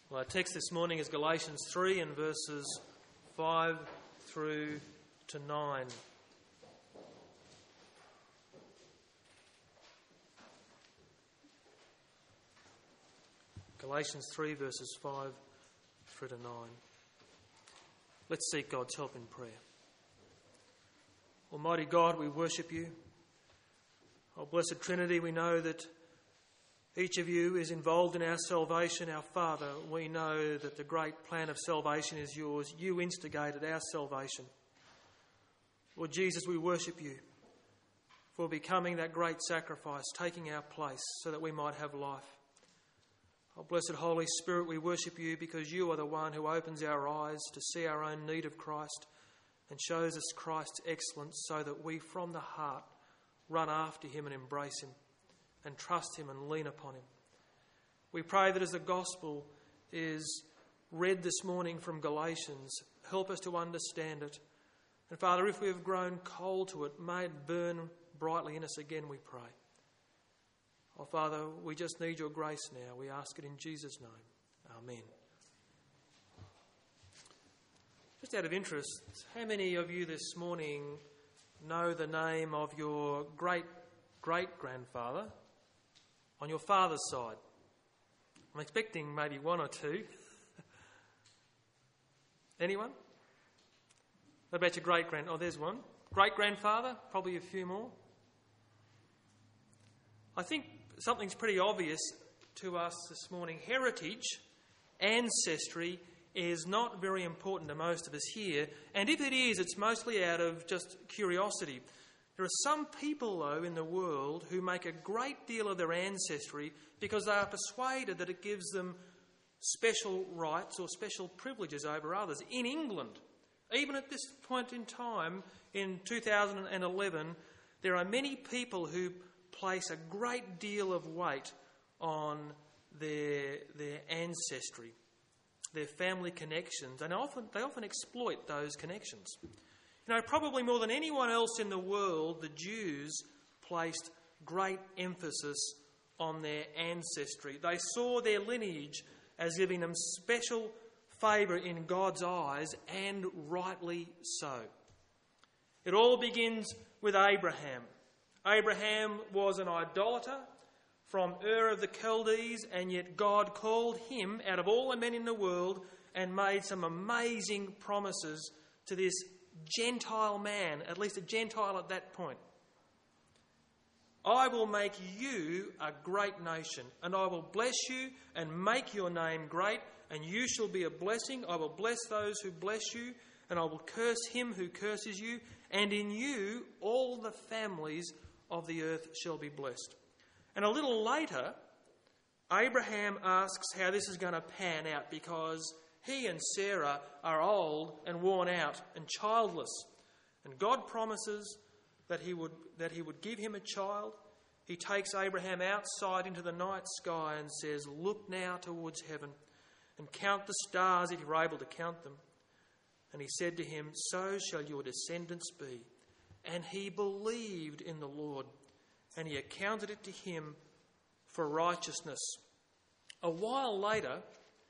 Well, our text this morning is Galatians 3 and verses 5 through to 9. Galatians 3 verses 5 through to 9. Let's seek God's help in prayer. Almighty God, we worship you. Oh, Blessed Trinity, we know that each of you is involved in our salvation. Our Father, we know that the great plan of salvation is yours. You instigated our salvation. Lord Jesus, we worship you for becoming that great sacrifice, taking our place so that we might have life. Oh, Blessed Holy Spirit, we worship you because you are the one who opens our eyes to see our own need of Christ and shows us Christ's excellence so that we from the heart run after him and embrace him and trust him and lean upon him. We pray that as the gospel is read this morning from Galatians, help us to understand it. And Father, if we have grown cold to it, may it burn brightly in us again, we pray. Oh Father, we just need your grace now. We ask it in Jesus' name. Amen. Just out of interest, how many of you this morning know the name of your great-great-grandfather on your father's side? I'm expecting maybe one or two. Anyone? What about your great-grand? Oh, there's one. Great-grandfather? Probably a few more. I think something's pretty obvious to us this morning. Heritage, ancestry, is not very important to most of us here. And if it is, it's mostly out of just curiosity. There are some people, though, in the world who make a great deal of their ancestry because they are persuaded that it gives them special rights or special privileges over others. In England, even at this point in time, in 2011, there are many people who place a great deal of weight on their ancestry, their family connections, and they often exploit those connections. You know, probably more than anyone else in the world, the Jews placed great emphasis on their ancestry. They saw their lineage as giving them special favour in God's eyes, and rightly so. It all begins with Abraham. Abraham was an idolater from Ur of the Chaldees, and yet God called him out of all the men in the world and made some amazing promises to this Gentile man, at least a Gentile at that point. I will make you a great nation, and I will bless you and make your name great, and you shall be a blessing. I will bless those who bless you, and I will curse him who curses you, and in you all the families of the earth shall be blessed. And a little later, Abraham asks how this is going to pan out because he and Sarah are old and worn out and childless. And God promises that he would give him a child. He takes Abraham outside into the night sky and says, "Look now towards heaven and count the stars if you're able to count them." And he said to him, "So shall your descendants be." And he believed in the Lord, and he accounted it to him for righteousness. A while later,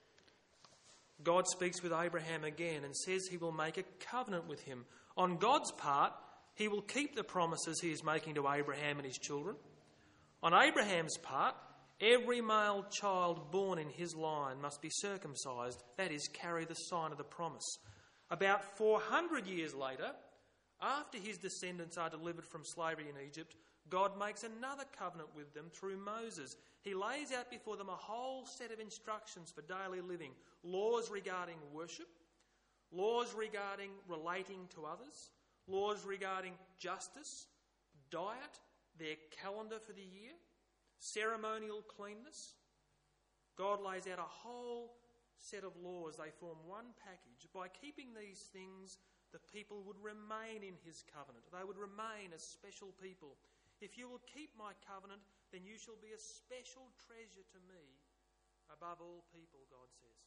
God speaks with Abraham again and says he will make a covenant with him. On God's part, he will keep the promises he is making to Abraham and his children. On Abraham's part, every male child born in his line must be circumcised, that is, carry the sign of the promise. About 400 years later, after his descendants are delivered from slavery in Egypt, God makes another covenant with them through Moses. He lays out before them a whole set of instructions for daily living, laws regarding worship, laws regarding relating to others, laws regarding justice, diet, their calendar for the year, ceremonial cleanness. God lays out a whole set of laws. They form one package. By keeping these things, the people would remain in his covenant. They would remain as special people. If you will keep my covenant, then you shall be a special treasure to me above all people, God says.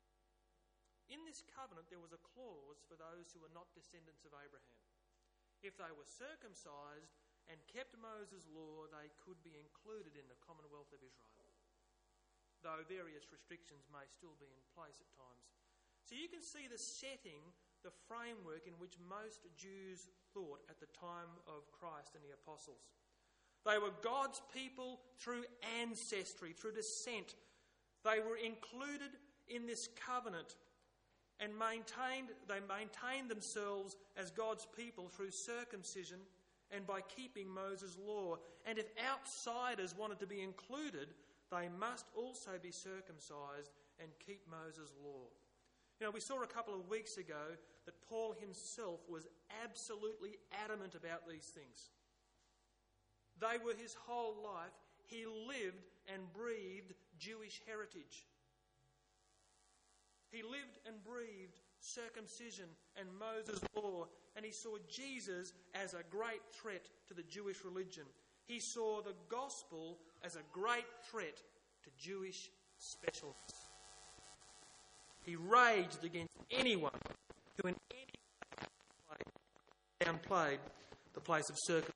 In this covenant, there was a clause for those who were not descendants of Abraham. If they were circumcised and kept Moses' law, they could be included in the commonwealth of Israel. though various restrictions may still be in place at times. So you can see the setting, the framework in which most Jews thought at the time of Christ and the apostles. They were God's people through ancestry, through descent. They were included in this covenant and they maintained themselves as God's people through circumcision and by keeping Moses' law. And if outsiders wanted to be included, they must also be circumcised and keep Moses' law. You know, we saw a couple of weeks ago that Paul himself was absolutely adamant about these things. They were his whole life. He lived and breathed Jewish heritage. He lived and breathed circumcision and Moses' law, and he saw Jesus as a great threat to the Jewish religion. He saw the gospel as a great threat to Jewish specialness. He raged against anyone who in any way downplayed the place of circumcision,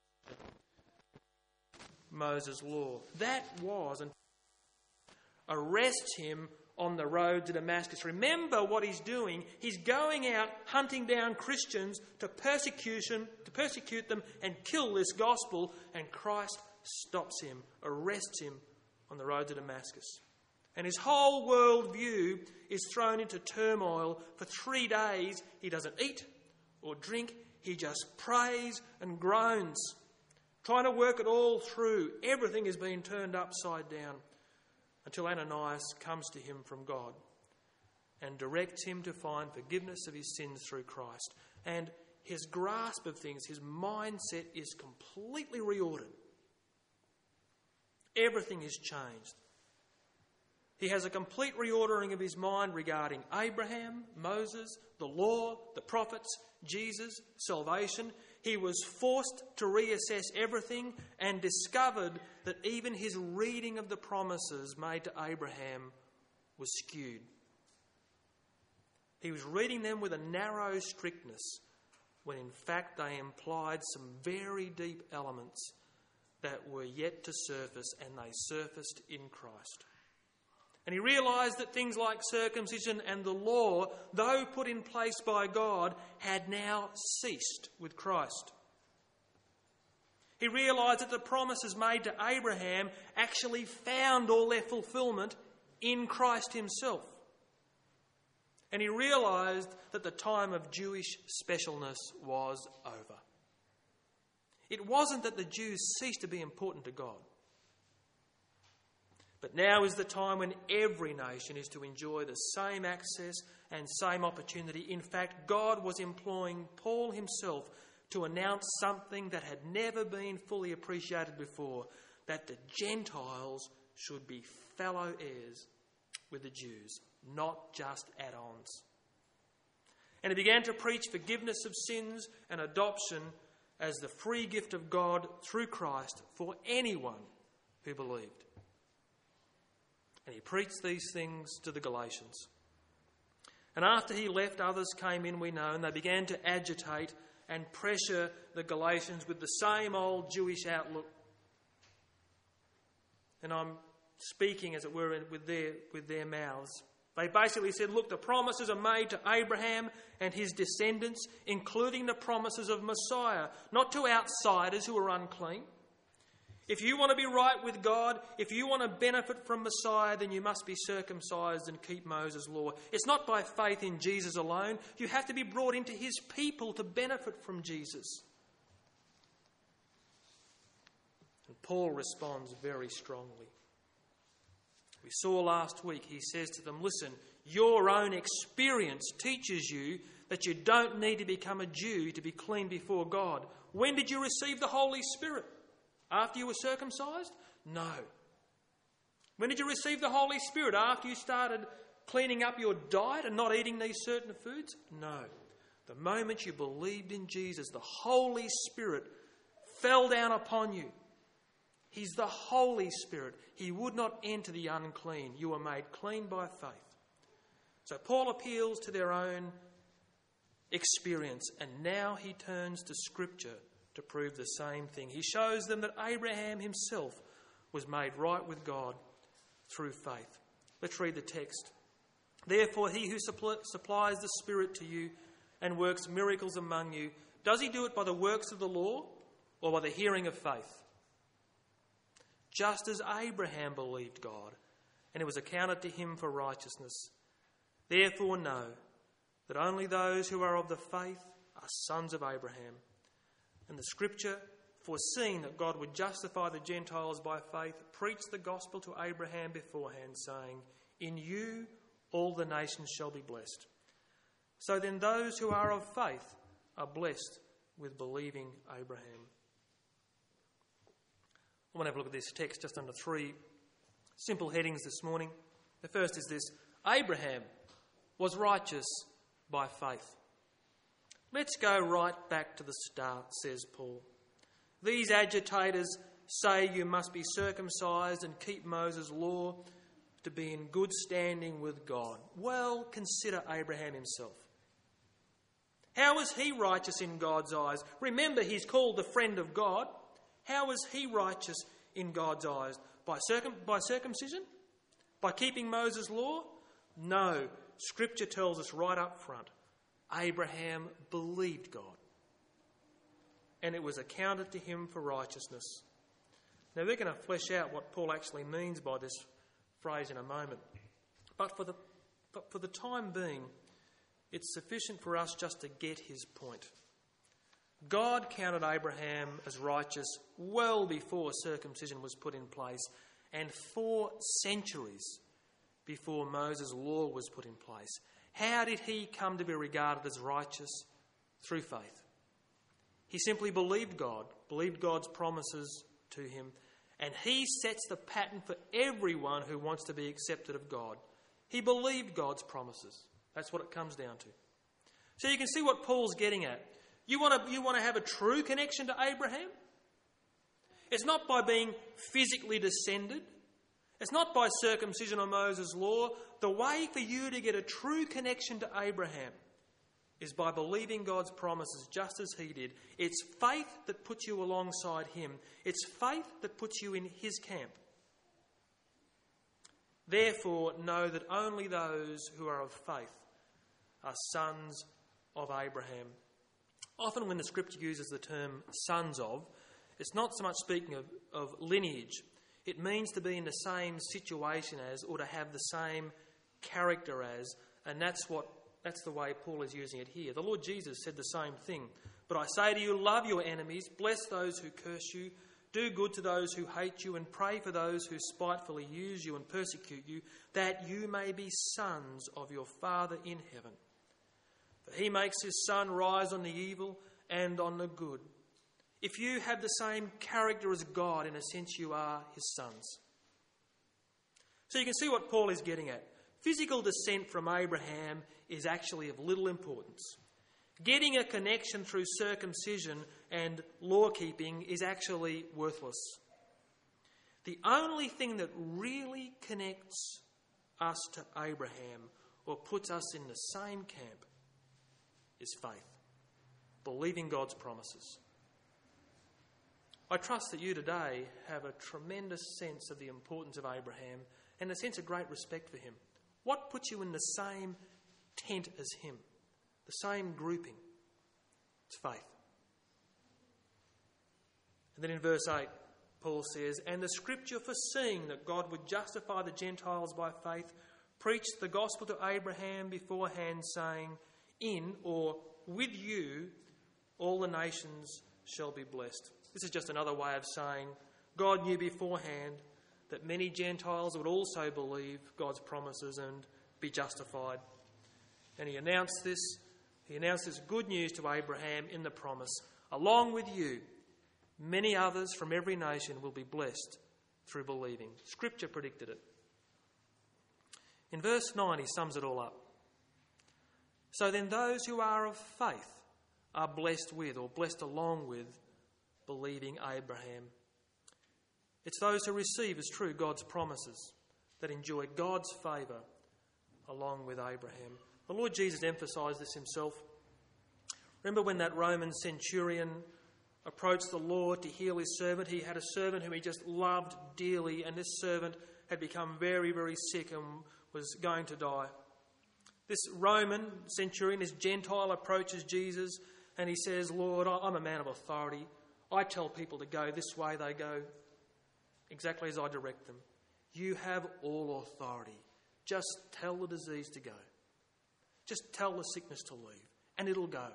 Moses' law. That was and arrests him on the road to Damascus. Remember what he's doing. He's going out hunting down Christians to persecute them and kill this gospel, and Christ stops him, arrests him on the road to Damascus. And his whole worldview is thrown into turmoil. For 3 days he doesn't eat or drink. He just prays and groans, trying to work it all through. Everything is being turned upside down until Ananias comes to him from God and directs him to find forgiveness of his sins through Christ. And his grasp of things, his mindset is completely reordered. Everything is changed. He has a complete reordering of his mind regarding Abraham, Moses, the law, the prophets, Jesus, salvation. He was forced to reassess everything and discovered that even his reading of the promises made to Abraham was skewed. He was reading them with a narrow strictness when in fact they implied some very deep elements that were yet to surface, and they surfaced in Christ. And he realised that things like circumcision and the law, though put in place by God, had now ceased with Christ. He realised that the promises made to Abraham actually found all their fulfilment in Christ himself. And he realised that the time of Jewish specialness was over. It wasn't that the Jews ceased to be important to God. But now is the time when every nation is to enjoy the same access and same opportunity. In fact, God was employing Paul himself to announce something that had never been fully appreciated before, that the Gentiles should be fellow heirs with the Jews, not just add-ons. And he began to preach forgiveness of sins and adoption as the free gift of God through Christ for anyone who believed. And he preached these things to the Galatians. And after he left, others came in, we know, and they began to agitate and pressure the Galatians with the same old Jewish outlook. And I'm speaking, as it were, with their mouths. They basically said, look, the promises are made to Abraham and his descendants, including the promises of Messiah, not to outsiders who are unclean. If you want to be right with God, if you want to benefit from Messiah, then you must be circumcised and keep Moses' law. It's not by faith in Jesus alone. You have to be brought into his people to benefit from Jesus. And Paul responds very strongly. We saw last week, he says to them, listen, your own experience teaches you that you don't need to become a Jew to be clean before God. When did you receive the Holy Spirit? After you were circumcised? No. When did you receive the Holy Spirit? After you started cleaning up your diet and not eating these certain foods? No. The moment you believed in Jesus, the Holy Spirit fell down upon you. He's the Holy Spirit. He would not enter the unclean. You were made clean by faith. So Paul appeals to their own experience, and now he turns to Scripture to prove the same thing. He shows them that Abraham himself was made right with God through faith. Let's read the text. Therefore, he who supplies the Spirit to you and works miracles among you, does he do it by the works of the law or by the hearing of faith? Just as Abraham believed God, and it was accounted to him for righteousness. Therefore know that only those who are of the faith are sons of Abraham. And the Scripture, foreseeing that God would justify the Gentiles by faith, preached the gospel to Abraham beforehand, saying, in you all the nations shall be blessed. So then those who are of faith are blessed with believing Abraham. I want to have a look at this text just under 3 simple headings this morning. The first is this: Abraham was righteous by faith. Let's go right back to the start, says Paul. These agitators say you must be circumcised and keep Moses' law to be in good standing with God. Well, consider Abraham himself. How was he righteous in God's eyes? Remember, he's called the friend of God. How was he righteous in God's eyes? By circumcision? By keeping Moses' law? No. Scripture tells us right up front. Abraham believed God, and it was accounted to him for righteousness. Now, we're going to flesh out what Paul actually means by this phrase in a moment. But for the time being, it's sufficient for us just to get his point. God counted Abraham as righteous well before circumcision was put in place, and 4 centuries before Moses' law was put in place. How did he come to be regarded as righteous? Through faith. He simply believed God, believed God's promises to him, and he sets the pattern for everyone who wants to be accepted of God. He believed God's promises. That's what it comes down to. So you can see what Paul's getting at. You want to have a true connection to Abraham? It's not by being physically descended. It's not by circumcision or Moses' law. The way for you to get a true connection to Abraham is by believing God's promises just as he did. It's faith that puts you alongside him. It's faith that puts you in his camp. Therefore, know that only those who are of faith are sons of Abraham. Often when the Scripture uses the term sons of, it's not so much speaking of lineage. It means to be in the same situation as, or to have the same character as, and that's the way Paul is using it here. The Lord Jesus said the same thing. But I say to you, love your enemies, bless those who curse you, do good to those who hate you, and pray for those who spitefully use you and persecute you, that you may be sons of your Father in heaven. For he makes his sun rise on the evil and on the good. If you have the same character as God, in a sense you are his sons. So you can see what Paul is getting at. Physical descent from Abraham is actually of little importance. Getting a connection through circumcision and law-keeping is actually worthless. The only thing that really connects us to Abraham or puts us in the same camp is faith, believing God's promises. I trust that you today have a tremendous sense of the importance of Abraham and a sense of great respect for him. What puts you in the same tent as him, the same grouping? It's faith. And then in verse 8, Paul says, and the Scripture, foreseeing that God would justify the Gentiles by faith, preached the gospel to Abraham beforehand, saying, in or with you all the nations shall be blessed. This is just another way of saying God knew beforehand that many Gentiles would also believe God's promises and be justified. And he announced this good news to Abraham in the promise. Along with you, many others from every nation will be blessed through believing. Scripture predicted it. In verse 9, he sums it all up. So then those who are of faith are blessed with, or blessed along with, believing Abraham. It's those who receive as true God's promises that enjoy God's favour along with Abraham. The Lord Jesus emphasised this himself. Remember when that Roman centurion approached the Lord to heal his servant? He had a servant whom he just loved dearly, and this servant had become very, very sick and was going to die. This Roman centurion, this Gentile, approaches Jesus and he says, "Lord, I'm a man of authority. I tell people to go this way, they go exactly as I direct them. You have all authority. Just tell the disease to go. Just tell the sickness to leave, and it'll go."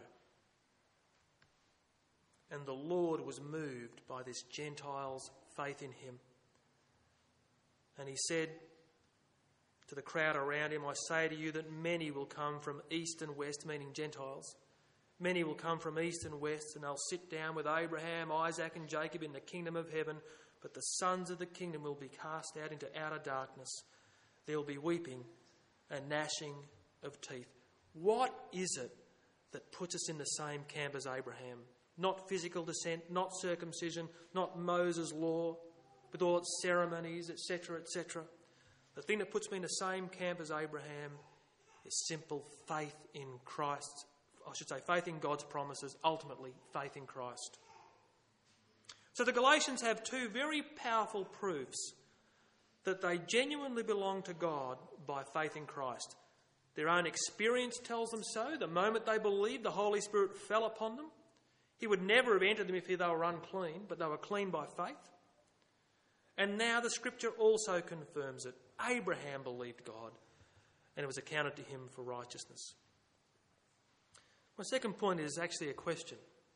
And the Lord was moved by this Gentile's faith in him. And he said to the crowd around him, "I say to you that many will come from east and west," meaning Gentiles. "Many will come from east and west, and they'll sit down with Abraham, Isaac and Jacob in the kingdom of heaven. But the sons of the kingdom will be cast out into outer darkness. There will be weeping and gnashing of teeth." What is it that puts us in the same camp as Abraham? Not physical descent, not circumcision, not Moses' law, with all its ceremonies, etc., etc. The thing that puts me in the same camp as Abraham is simple faith in Christ. I should say faith in God's promises, ultimately faith in Christ. So the Galatians have two very powerful proofs that they genuinely belong to God by faith in Christ. Their own experience tells them so. The moment they believed, the Holy Spirit fell upon them. He would never have entered them if they were unclean, but they were clean by faith. And now the Scripture also confirms it. Abraham believed God, and it was accounted to him for righteousness. My second point is actually a question.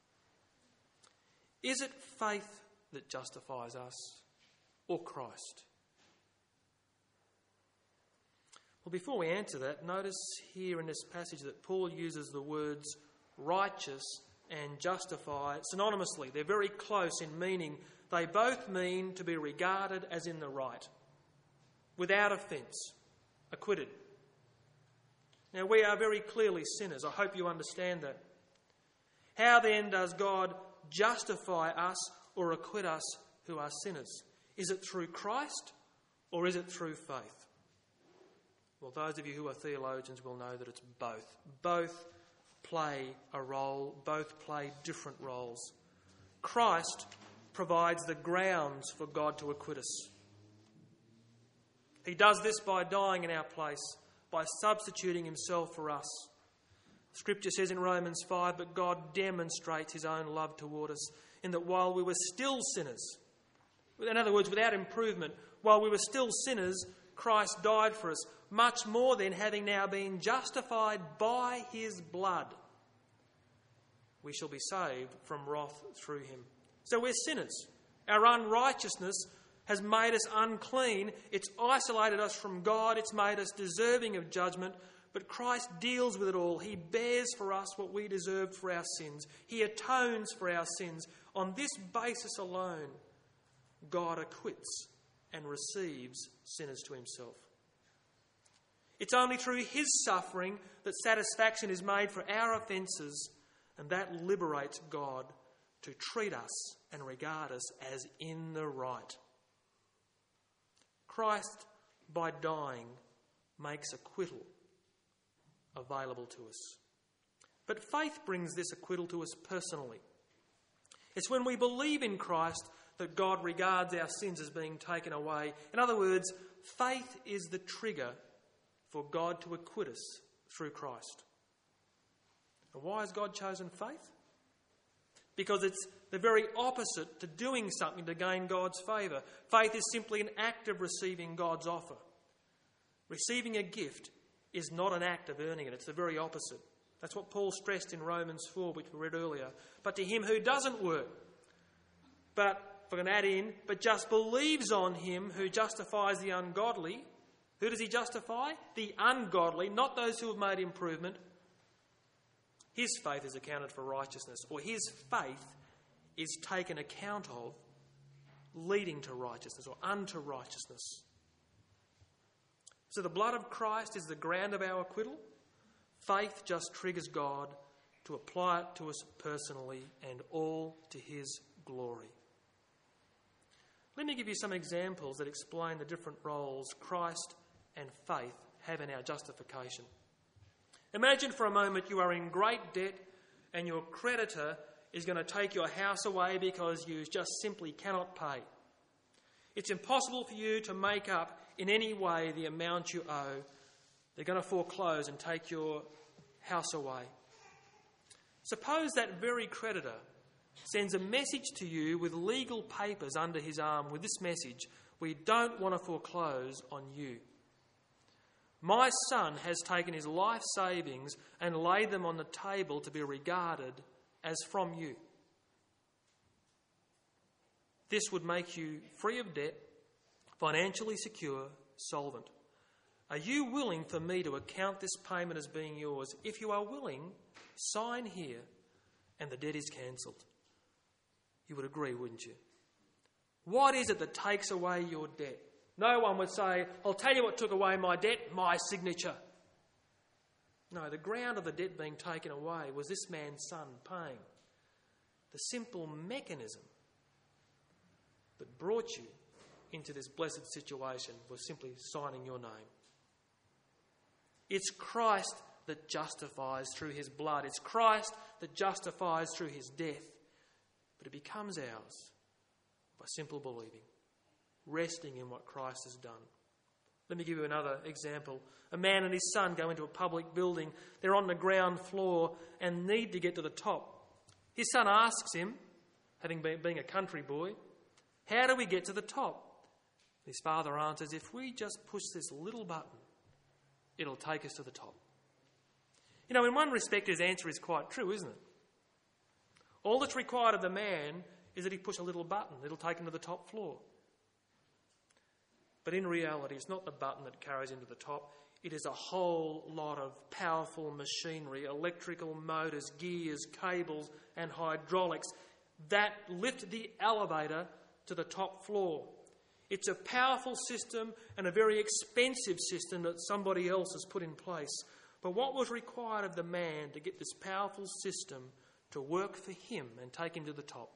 Is it faith that justifies us, or Christ? Well, before we answer that, notice here in this passage that Paul uses the words righteous and justify synonymously. They're very close in meaning. They both mean to be regarded as in the right, without offence, acquitted. Now, we are very clearly sinners. I hope you understand that. How then does God justify us or acquit us who are sinners? Is it through Christ or is it through faith? Well, those of you who are theologians will know that it's both. Both play a role, both play different roles. Christ provides the grounds for God to acquit us. He does this by dying in our place, by substituting himself for us. Scripture says in Romans 5, "But God demonstrates his own love toward us, in that while we were still sinners," in other words, without improvement, while we were still sinners, Christ died for us. Much more then, having now been justified by his blood, we shall be saved from wrath through him. So we're sinners. Our unrighteousness has made us unclean. It's isolated us from God. It's made us deserving of judgment. But Christ deals with it all. He bears for us what we deserved for our sins. He atones for our sins. On this basis alone, God acquits and receives sinners to himself. It's only through his suffering that satisfaction is made for our offences, and that liberates God to treat us and regard us as in the right. Christ, by dying, makes acquittal available to us. But faith brings this acquittal to us personally. It's when we believe in Christ that God regards our sins as being taken away. In other words, faith is the trigger for God to acquit us through Christ. And why has God chosen faith? Because it's the very opposite to doing something to gain God's favour. Faith is simply an act of receiving God's offer. Receiving a gift is not an act of earning it. It's the very opposite. That's what Paul stressed in Romans 4, which we read earlier. But to him who doesn't work, but, if I can add in, but just believes on him who justifies the ungodly. Who does he justify? The ungodly, not those who have made improvement. His faith is accounted for righteousness, or his faith is taken account of, leading to righteousness or unto righteousness. So the blood of Christ is the ground of our acquittal. Faith just triggers God to apply it to us personally, and all to his glory. Let me give you some examples that explain the different roles Christ and faith have in our justification. Imagine for a moment you are in great debt and your creditor is going to take your house away because you just simply cannot pay. It's impossible for you to make up in any way the amount you owe, they're going to foreclose and take your house away. Suppose that very creditor sends a message to you with legal papers under his arm with this message: "We don't want to foreclose on you. My son has taken his life savings and laid them on the table to be regarded as from you." This would make you free of debt, financially secure, solvent. Are you willing for me to account this payment as being yours? If you are willing, sign here and the debt is cancelled. You would agree, wouldn't you? What is it that takes away your debt? No one would say, "I'll tell you what took away my debt, my signature." No, the ground of the debt being taken away was this man's son paying. The simple mechanism that brought you into this blessed situation was simply signing your name. It's Christ that justifies through his blood. It's Christ that justifies through his death. But it becomes ours by simple believing, resting in what Christ has done. Let me give you another example. A man and his son go into a public building. They're on the ground floor and need to get to the top. His son asks him, having been a country boy, "How do we get to the top?" His father answers, "If we just push this little button, it'll take us to the top." You know, in one respect, his answer is quite true, isn't it? All that's required of the man is that he push a little button. It'll take him to the top floor. But in reality, it's not the button that carries him to the top. It is a whole lot of powerful machinery, electrical motors, gears, cables and hydraulics that lift the elevator to the top floor. It's a powerful system and a very expensive system that somebody else has put in place. But what was required of the man to get this powerful system to work for him and take him to the top?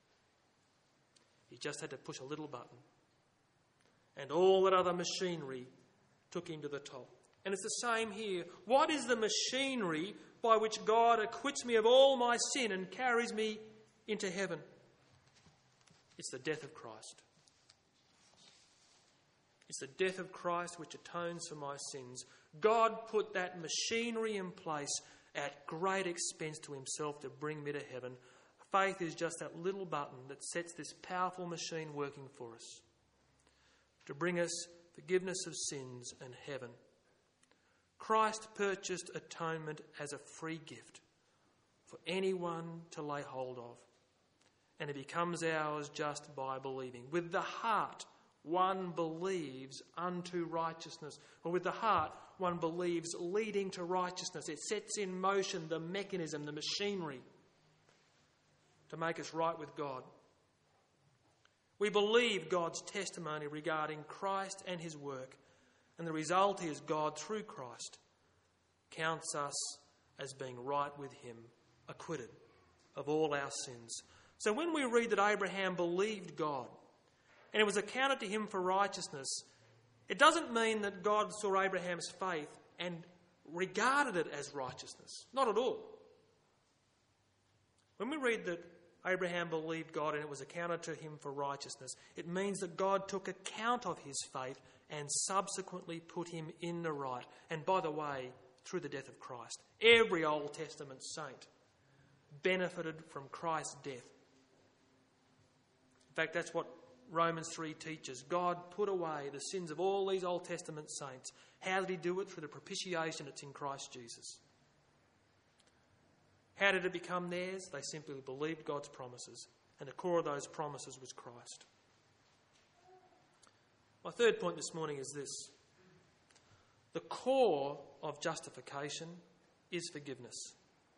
He just had to push a little button. And all that other machinery took him to the top. And it's the same here. What is the machinery by which God acquits me of all my sin and carries me into heaven? It's the death of Christ. It's the death of Christ which atones for my sins. God put that machinery in place at great expense to himself to bring me to heaven. Faith is just that little button that sets this powerful machine working for us, to bring us forgiveness of sins and heaven. Christ purchased atonement as a free gift for anyone to lay hold of, and it becomes ours just by believing. With the heart, one believes unto righteousness, or with the heart, one believes leading to righteousness. It sets in motion the mechanism, the machinery, to make us right with God. We believe God's testimony regarding Christ and his work, and the result is God, through Christ, counts us as being right with him, acquitted of all our sins. So when we read that Abraham believed God and it was accounted to him for righteousness, it doesn't mean that God saw Abraham's faith and regarded it as righteousness. Not at all. When we read that Abraham believed God and it was accounted to him for righteousness, it means that God took account of his faith and subsequently put him in the right. And by the way, through the death of Christ. Every Old Testament saint benefited from Christ's death. In fact, that's what Romans 3 teaches. God put away the sins of all these Old Testament saints. How did he do it? Through the propitiation that's in Christ Jesus. How did it become theirs? They simply believed God's promises, and the core of those promises was Christ. My third point this morning is this. The core of justification is forgiveness.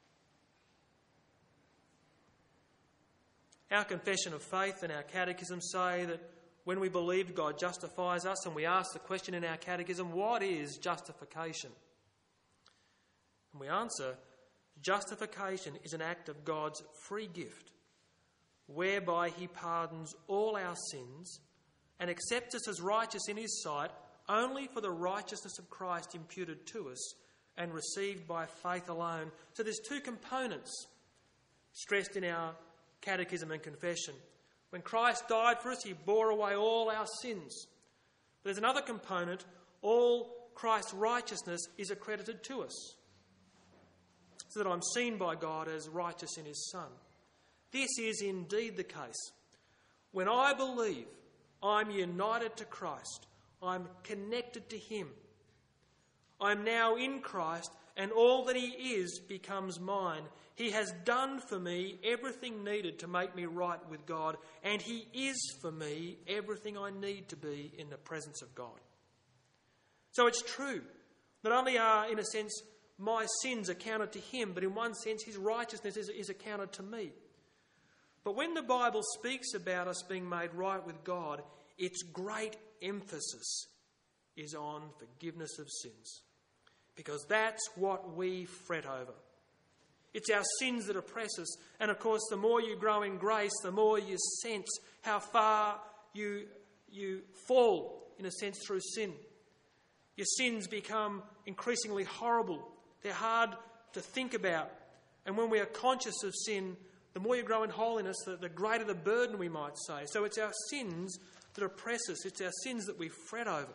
Our confession of faith and our catechism say that when we believe, God justifies us, and we ask the question in our catechism, what is justification? And we answer, justification is an act of God's free gift, whereby he pardons all our sins and accepts us as righteous in his sight only for the righteousness of Christ imputed to us and received by faith alone. So there's two components stressed in our catechism and confession. When Christ died for us, he bore away all our sins. There's another component. All Christ's righteousness is accredited to us, so that I'm seen by God as righteous in his Son. This is indeed the case. When I believe, I'm united to Christ. I'm connected to him. I'm now in Christ, and all that he is becomes mine. He has done for me everything needed to make me right with God, and he is for me everything I need to be in the presence of God. So it's true, not only are, in a sense, my sins accounted to him, but in one sense his righteousness is accounted to me. But when the Bible speaks about us being made right with God, its great emphasis is on forgiveness of sins, because that's what we fret over. It's our sins that oppress us, and of course the more you grow in grace, the more you sense how far you fall, in a sense, through sin. Your sins become increasingly horrible. They're hard to think about. And when we are conscious of sin, the more you grow in holiness, the greater the burden, we might say. So it's our sins that oppress us. It's our sins that we fret over.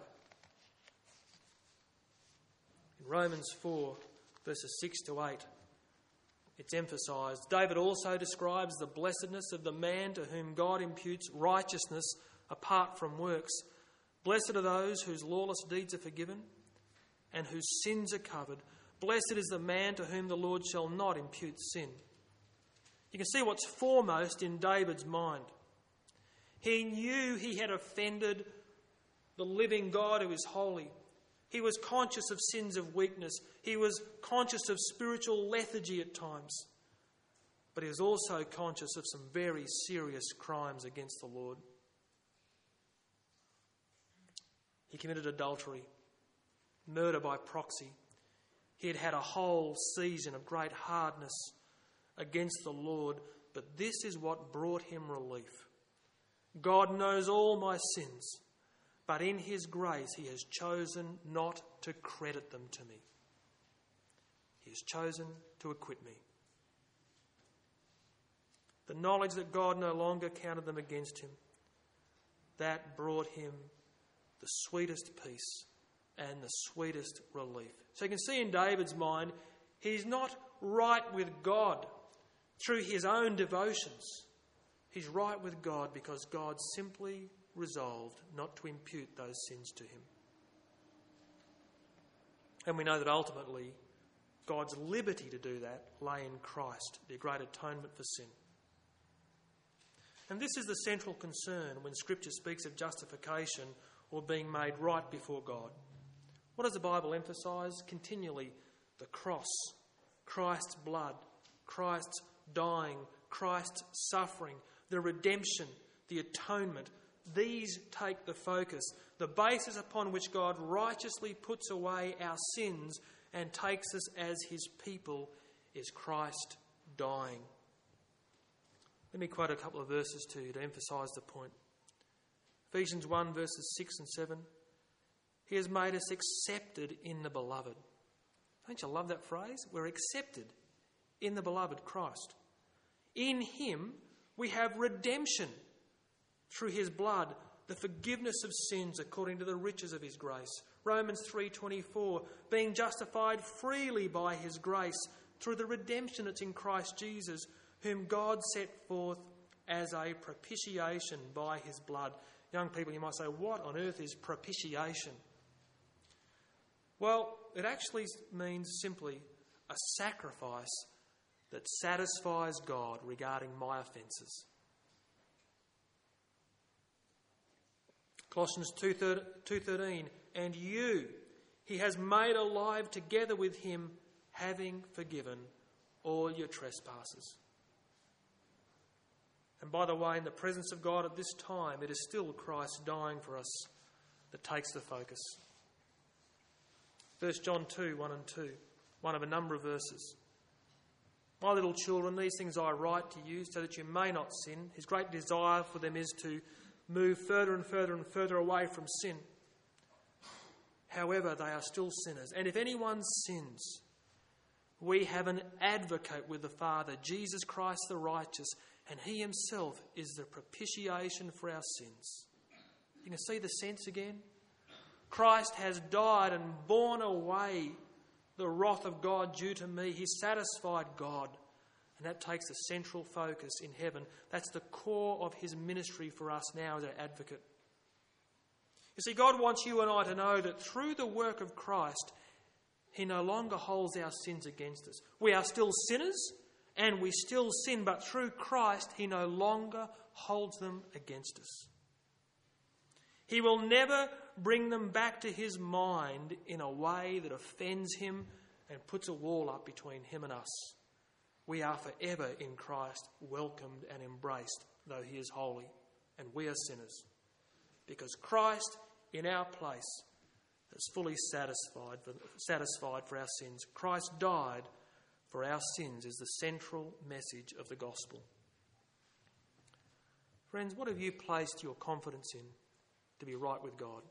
In Romans 4, verses 6 to 8, it's emphasised. David also describes the blessedness of the man to whom God imputes righteousness apart from works. Blessed are those whose lawless deeds are forgiven and whose sins are covered. Blessed is the man to whom the Lord shall not impute sin. You can see what's foremost in David's mind. He knew he had offended the living God who is holy. He was conscious of sins of weakness. He was conscious of spiritual lethargy at times. But he was also conscious of some very serious crimes against the Lord. He committed adultery, murder by proxy. He had had a whole season of great hardness against the Lord, but this is what brought him relief. God knows all my sins, but in his grace he has chosen not to credit them to me. He has chosen to acquit me. The knowledge that God no longer counted them against him, that brought him the sweetest peace and the sweetest relief. So you can see in David's mind, he's not right with God through his own devotions. He's right with God because God simply resolved not to impute those sins to him. And we know that ultimately God's liberty to do that lay in Christ, the great atonement for sin. And this is the central concern when Scripture speaks of justification or being made right before God. What does the Bible emphasise? Continually, the cross, Christ's blood, Christ's dying, Christ's suffering, the redemption, the atonement. These take the focus. The basis upon which God righteously puts away our sins and takes us as his people is Christ dying. Let me quote a couple of verses to you to emphasise the point. Ephesians 1 verses 6 and 7. He has made us accepted in the beloved. Don't you love that phrase? We're accepted in the beloved Christ. In him we have redemption through his blood, the forgiveness of sins according to the riches of his grace. Romans 3:24, being justified freely by his grace through the redemption that's in Christ Jesus, whom God set forth as a propitiation by his blood. Young people, you might say, what on earth is propitiation? Well, it actually means simply a sacrifice that satisfies God regarding my offences. Colossians 2:13, and you he has made alive together with him, having forgiven all your trespasses. And by the way, in the presence of God at this time, it is still Christ dying for us that takes the focus. 1 John 2, 1 and 2, one of a number of verses. My little children, these things I write to you so that you may not sin. His great desire for them is to move further and further and further away from sin. However, they are still sinners. And if anyone sins, we have an advocate with the Father, Jesus Christ the righteous, and he himself is the propitiation for our sins. You can see the sense again? Christ has died and borne away the wrath of God due to me. He satisfied God. And that takes the central focus in heaven. That's the core of his ministry for us now as our advocate. You see, God wants you and I to know that through the work of Christ, he no longer holds our sins against us. We are still sinners and we still sin, but through Christ, he no longer holds them against us. He will never bring them back to his mind in a way that offends him and puts a wall up between him and us. We are forever in Christ, welcomed and embraced, though he is holy and we are sinners. Because Christ, in our place, has fully satisfied for our sins. Christ died for our sins is the central message of the gospel. Friends, what have you placed your confidence in to be right with God?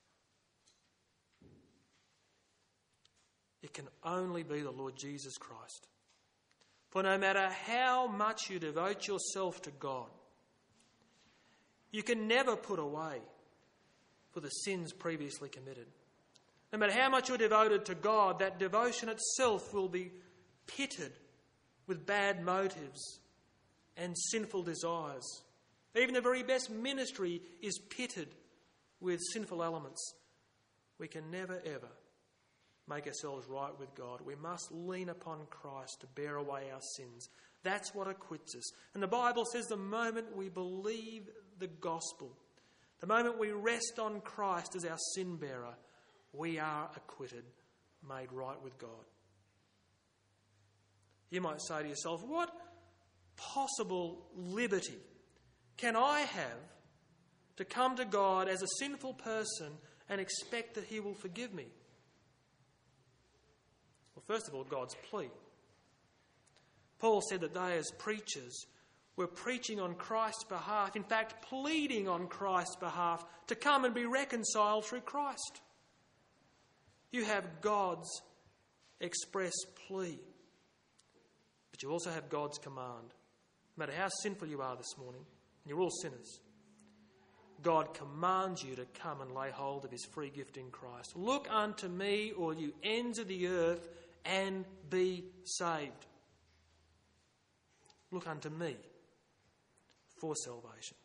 It can only be the Lord Jesus Christ. For no matter how much you devote yourself to God, you can never put away for the sins previously committed. No matter how much you're devoted to God, that devotion itself will be pitted with bad motives and sinful desires. Even the very best ministry is pitted with sinful elements. We can never, ever make ourselves right with God. We must lean upon Christ to bear away our sins. That's what acquits us. And the Bible says the moment we believe the gospel, the moment we rest on Christ as our sin bearer, we are acquitted, made right with God. You might say to yourself, what possible liberty can I have to come to God as a sinful person and expect that he will forgive me? Well, first of all, God's plea. Paul said that they as preachers were preaching on Christ's behalf, in fact, pleading on Christ's behalf to come and be reconciled through Christ. You have God's express plea, but you also have God's command. No matter how sinful you are this morning, and you're all sinners, God commands you to come and lay hold of his free gift in Christ. Look unto me, all you ends of the earth, and be saved. Look unto me for salvation.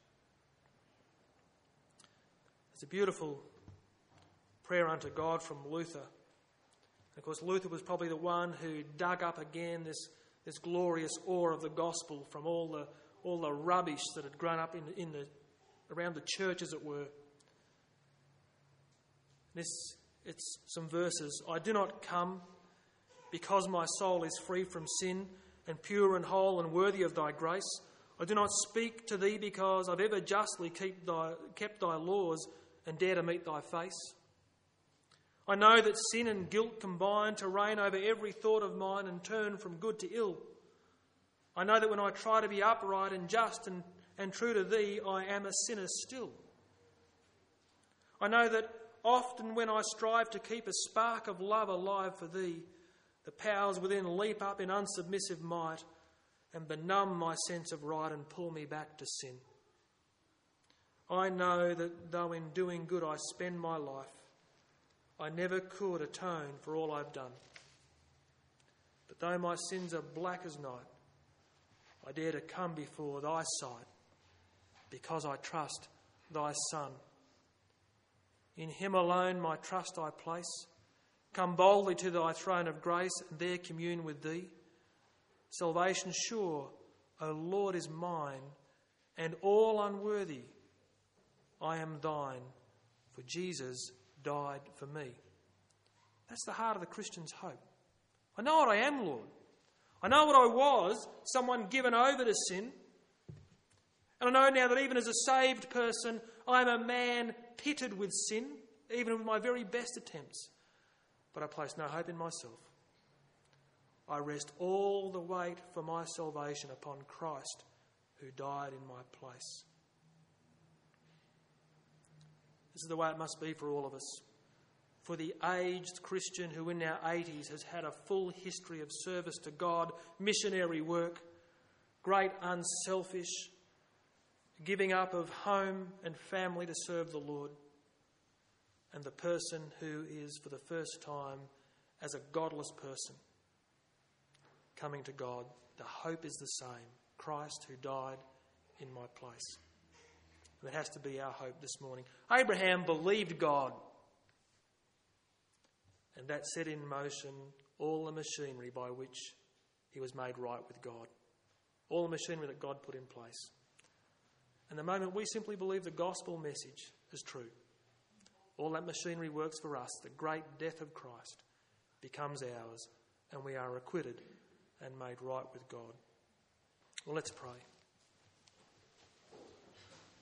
It's a beautiful prayer unto God from Luther. Of course, Luther was probably the one who dug up again this glorious ore of the gospel from all the rubbish that had grown up around the church, as it were. It's some verses. I do not come because my soul is free from sin and pure and whole and worthy of thy grace. I do not speak to thee because I've ever justly kept thy laws and dare to meet thy face. I know that sin and guilt combine to reign over every thought of mine and turn from good to ill. I know that when I try to be upright and just and true to thee, I am a sinner still. I know that often when I strive to keep a spark of love alive for thee, the powers within leap up in unsubmissive might and benumb my sense of right and pull me back to sin. I know that though in doing good I spend my life, I never could atone for all I've done. But though my sins are black as night, I dare to come before thy sight because I trust thy Son. In him alone my trust I place. Come boldly to thy throne of grace and there commune with thee. Salvation sure, O Lord, is mine, and all unworthy I am thine, for Jesus died for me. That's the heart of the Christian's hope. I know what I am, Lord. I know what I was, someone given over to sin. And I know now that even as a saved person, I am a man pitted with sin, even with my very best attempts. But I place no hope in myself. I rest all the weight for my salvation upon Christ, who died in my place. This is the way it must be for all of us. For the aged Christian who in our 80s has had a full history of service to God, missionary work, great unselfish giving up of home and family to serve the Lord. and the person who is for the first time as a godless person coming to God, the hope is the same. Christ who died in my place. And that has to be our hope this morning. Abraham believed God, and that set in motion all the machinery by which he was made right with God. All the machinery that God put in place. And the moment we simply believe the gospel message is true, all that machinery works for us. The great death of Christ becomes ours, and we are acquitted and made right with God. Well, let's pray.